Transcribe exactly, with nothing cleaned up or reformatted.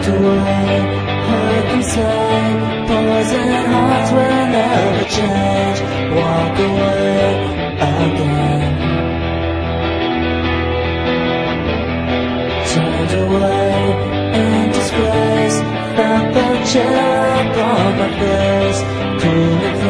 Walked away, heard them say, poison hearts will never change. Walk away again. Turned away in disgrace, felt the chill upon my face, cooling